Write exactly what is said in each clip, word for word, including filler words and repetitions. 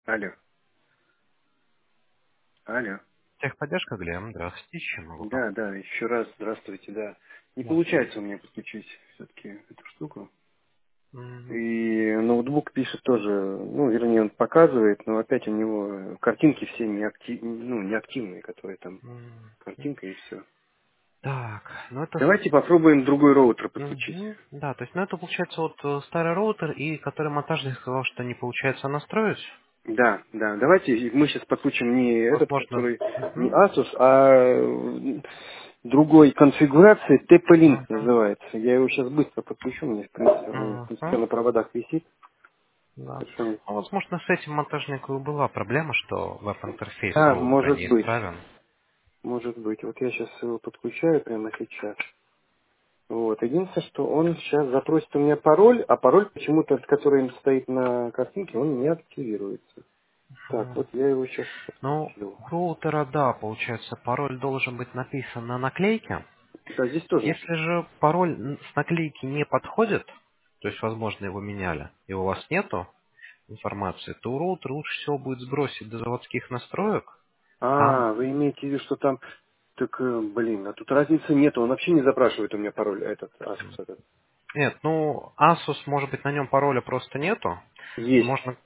Алло. Алло. Техподдержка, Глеб, здравствуйте, чем могу Да, помочь? да, еще раз здравствуйте, да. Не Да, получается у меня подключить все-таки эту штуку. Мгм. И ноутбук пишет тоже, ну, вернее, он показывает, но опять у него картинки все неактив, ну, неактивные, которые там Мгм. картинка и все. Так, ну это... с- Давайте попробуем другой роутер подключить. Мгм. Да, то есть, ну это получается вот э, старый роутер, и который монтажник сказал, что не получается настроить. Да, да. Давайте мы сейчас подключим не этот, Возможно... который не Мгм. Asus, а э, другой конфигурации, ти пи-Link Мгм. называется. Я его сейчас быстро подключу, у меня в принципе, он в принципе, Мгм. на проводах висит. Да. Совершенно. Ну, возможно, с этим монтажнику и была проблема, что веб-интерфейс Да, роутера может быть. неисправен. Может быть. Вот я сейчас его подключаю прямо сейчас. Вот. Единственное, что он сейчас запросит у меня пароль, а пароль почему-то, который стоит на картинке, он не активируется. Так, Мгм. вот я его сейчас Ну, подключил. у роутера, да, получается, пароль должен быть написан на наклейке. Да, здесь тоже Если написано. же пароль н- с наклейки не подходит, то есть, возможно, его меняли, и у вас нету информации, то у роутера лучше всего будет сбросить до заводских настроек. Там, А, вы имеете в виду, что там... Так, э, блин, а тут разницы нет. Он вообще не запрашивает у меня пароль, этот, Asus этот. нет, ну, Asus, может быть, на нем пароля просто нету. Есть. Возможно,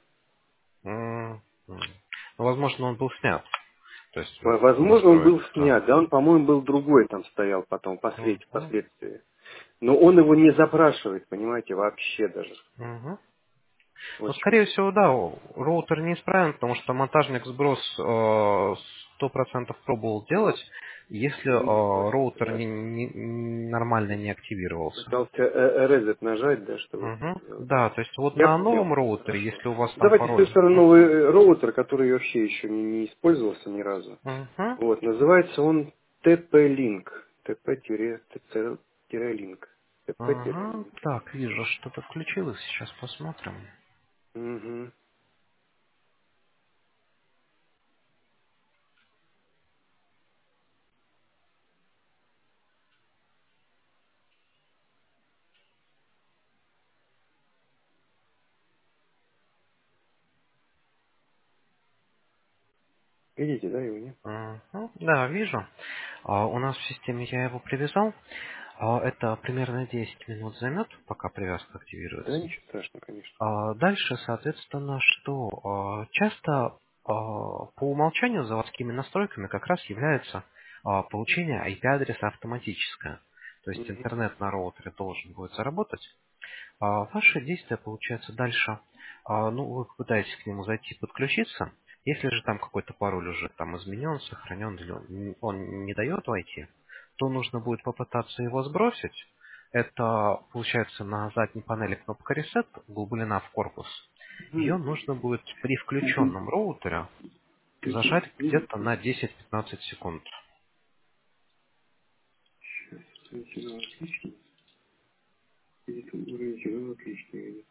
м, м, ну, возможно, он был снят. То есть, Во- в Возможно, он был настройках, да. снят, да, он, по-моему, был другой там стоял потом, послед- Мгм, впоследствии. Но он его не запрашивает, понимаете, вообще даже. мгм. Ну, Очень. скорее всего, да, о, роутер неисправен, потому что монтажник сброс э, сто процентов пробовал делать, если Ну, э, роутер да. не- не- не- нормально не активировался. Пытался э, резет нажать, да, чтобы это Мгм. сделать. Да, то есть вот Я на понял. новом роутере, Хорошо. если у вас там Давайте с той пароль. стороны новый э, роутер, который вообще еще не, не использовался ни разу. Мгм. Вот, называется он ти пи-Link. ти пи-Link. Мгм. ти пи-Link. Так, вижу, что-то включилось, сейчас посмотрим. Угу. Видите, да, его нет? Мгм. Да, вижу. А, у нас в системе я его привязал. А, это примерно десять минут займет, пока привязка Да, активируется. ничего страшного, конечно. А, Дальше, соответственно, что а, часто а, по умолчанию заводскими настройками как раз является а, получение ай пи-адреса автоматическое. То есть Угу. интернет на роутере должен будет заработать. А Ваши действия, получается, дальше, а, ну, вы пытаетесь к нему зайти, подключиться. Если же там какой-то пароль уже там изменен, сохранен, или он н- он не дает войти, то нужно будет попытаться его сбросить. Это, получается, на задней панели кнопка Reset, углублена в корпус. Ее нужно будет при включенном роутере зажать где-то на десять-пятнадцать секунд. Отлично. Видите, уровень сигнала отличный.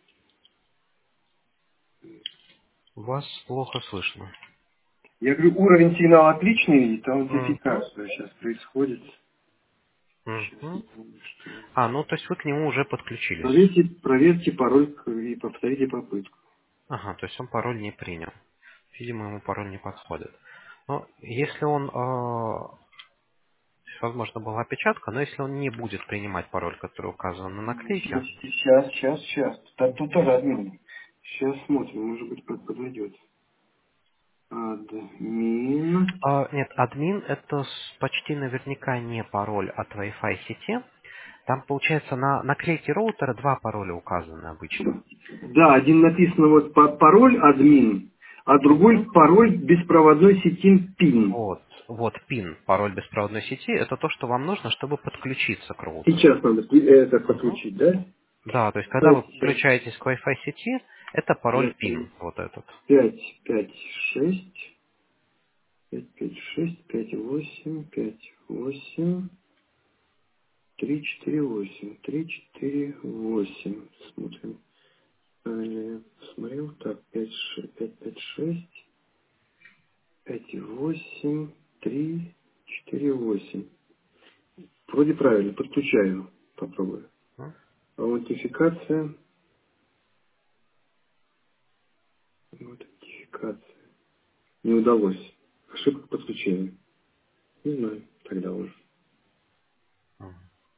Вас плохо слышно. Я говорю, уровень сигнала отличный, и там Мгм. аутентификация сейчас происходит. Сейчас, Мгм. секунду, что... А, ну то есть вы к нему уже подключились. Проверьте, проверьте пароль к- и повторите попытку. Ага, то есть он пароль не принял. Видимо, ему пароль не подходит. Но если он, э, возможно, была опечатка, но если он не будет принимать пароль, который указан на наклейке, Сейчас, сейчас, сейчас, сейчас. Тут, тут тоже мгм. админ. Сейчас смотрим, может быть, под- подойдет. Админ. А, нет, админ это с- почти наверняка не пароль от Wi-Fi сети. Там, получается, на наклейке роутера два пароля указаны обычно. Да, один написано вот па- пароль админ, а другой Мгм. пароль беспроводной сети пин. Вот, вот пин, пароль беспроводной сети, это то, что вам нужно, чтобы подключиться к роутеру. Сейчас надо это Мгм. подключить, да? Да, то есть когда вы Давайте сейчас. подключаетесь к Wi-Fi сети, это пароль пин, вот этот. Пять, пять, шесть, пять, пять, шесть, пять, восемь, пять, восемь, три, четыре, восемь, три, четыре, восемь. Смотрим. Правильно я посмотрел. Так, пять, шесть, пять, пять, шесть, пять, восемь, три, четыре, восемь. Вроде правильно. Подключаю. Попробую. М? Аутентификация. Аутентификация. Аутентификация. Не удалось. Ошибка подключения. Не знаю, тогда уже. Мгм.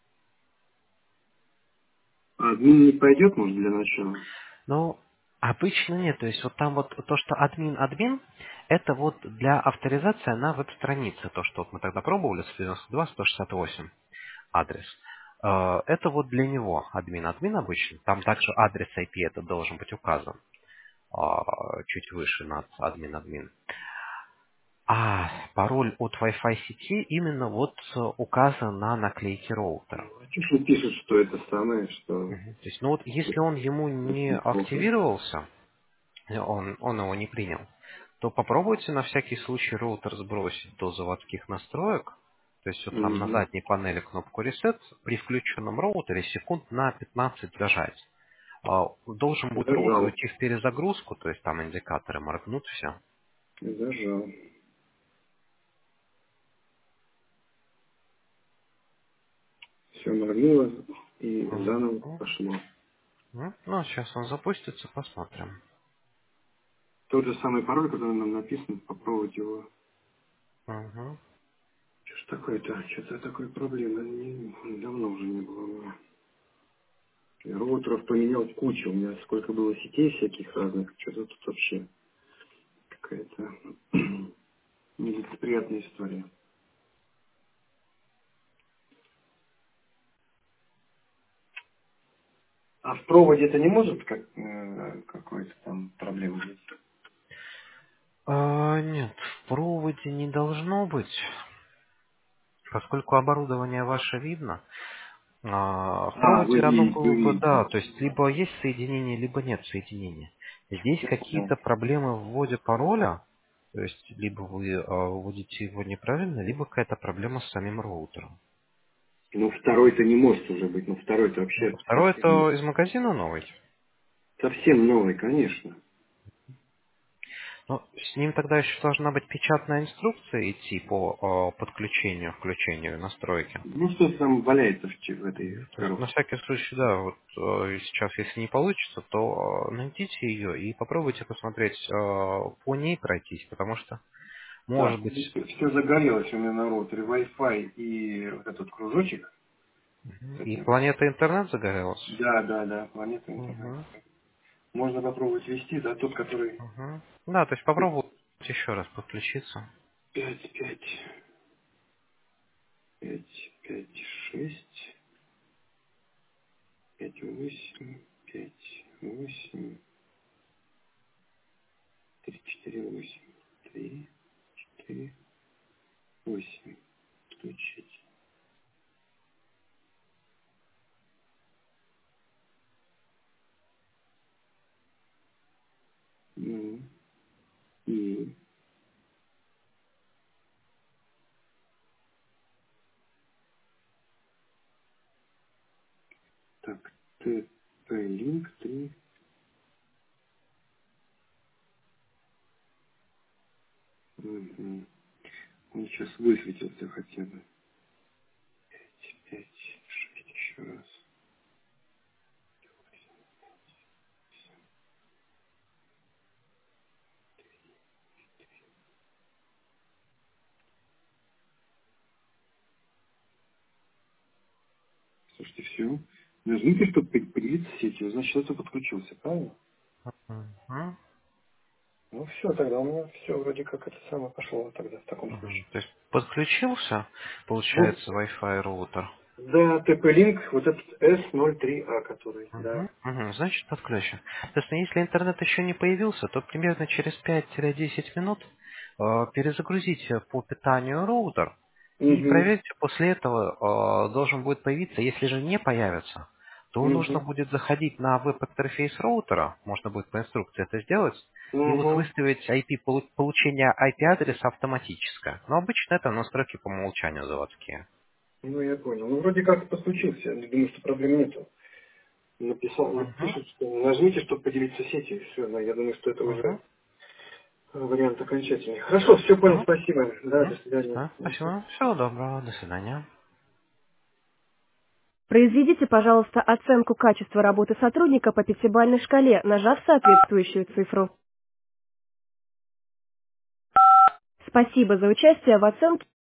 А админ не пойдет, может, для начала? Ну, обычно нет. То есть вот там вот то, что админ-админ, это вот для авторизации на веб-странице. То, что вот мы тогда пробовали, сто девяносто два сто шестьдесят восемь адрес. Э, Это вот для него админ-админ обычно. Там также адрес ай пи это должен быть указан а, чуть выше над админ-админ. А пароль от Wi-Fi сети именно вот э, указан на наклейке роутера. А чё ж пишут, что это самое, что Мгм. То есть, ну вот если он ему не очень плохо. активировался, э, он, он его не принял, то попробуйте на всякий случай роутер сбросить до заводских настроек. То есть вот там на Угу. задней панели кнопку Reset при включенном роутере секунд на пятнадцать зажать. А, Должен будет роутер Зажал. уйти в перезагрузку, то есть там индикаторы моргнут, все. Зажал. Все моргнуло и заново пошло. Ну, сейчас он запустится, посмотрим. Тот же самый пароль, который нам написан, попробовать его. Мгм. Что ж такое-то? Что-то такой проблемы не- давно уже не было у меня. Я роутеров поменял кучу. У меня сколько было сетей всяких разных. Что-то тут вообще какая-то нелицеприятная история. А в проводе это не может как, э, какой-то там проблемы быть? А, нет, в проводе не должно быть, поскольку оборудование ваше видно. А, в А, вы проводе оно видите, вы было бы, видите. да, то есть либо есть соединение, либо нет соединения. Здесь Я понял. какие-то проблемы в вводе пароля, то есть либо вы а, вводите его неправильно, либо какая-то проблема с самим роутером. Ну, второй-то не может уже быть. Ну, второй-то Ну, вообще второе, совсем, это из магазина новый. совсем новый, конечно. Ну, с ним тогда еще должна быть печатная инструкция идти по э, подключению, включению настройки. Ну, что там валяется в, че- в этой Мгм. в То есть, на коробке? всякий случай, да, вот э, сейчас, если не получится, то э, найдите ее и попробуйте посмотреть, э, по ней пройтись, потому что, может Так, быть, все загорелось у меня на роутере. Wi-Fi и вот этот кружочек с и этим. планета интернет загорелась. Да, да, да, планета интернет. Мгм. Можно попробовать ввести, да, тот, который Мгм. Да, то есть попробуйте еще раз подключиться. пять, пять, пять, пять, шесть, пять, восемь, пять, восемь, три, четыре, восемь, три, четыре, восемь. Включить. Ну, и так, ТП-линк три. Угу. Он сейчас высветился хотя бы. Пять, пять, шесть еще раз. Слушайте, все. Нажмите, чтобы поделиться сетью. Значит, это подключился, правильно? Мгм. Ну все, тогда у меня все вроде как это самое пошло тогда в таком Мгм. случае. То есть подключился, Ну, получается, Wi-Fi роутер. да, ТП-линк, вот этот эс ноль три а, который, да. Мгм, мгм, значит, подключен. Соответственно, если интернет еще не появился, то примерно через пять-десять минут э, перезагрузите по питанию роутер и Угу, проверьте, после этого э, должен будет появиться. Если же не появится, то нужно угу, будет заходить на веб-интерфейс роутера, можно будет по инструкции это сделать, и вот угу. выставить ай пи, полу- получение ай пи-адреса автоматическое. Но обычно это настройки по умолчанию заводские. Ну, я понял. Ну, вроде как подключился. Я думаю, что проблем нету. Написал, Мгм, напишут, что нажмите, чтобы поделиться сетью, и все. Я думаю, что это уже мгм, вариант окончательный. Хорошо, все понял, мгм, спасибо. Да, до мгм. свидания. Да, Мгм. спасибо. Всего доброго. До свидания. Произведите, пожалуйста, оценку качества работы сотрудника по пятибалльной шкале, нажав соответствующую цифру. Спасибо за участие в оценке.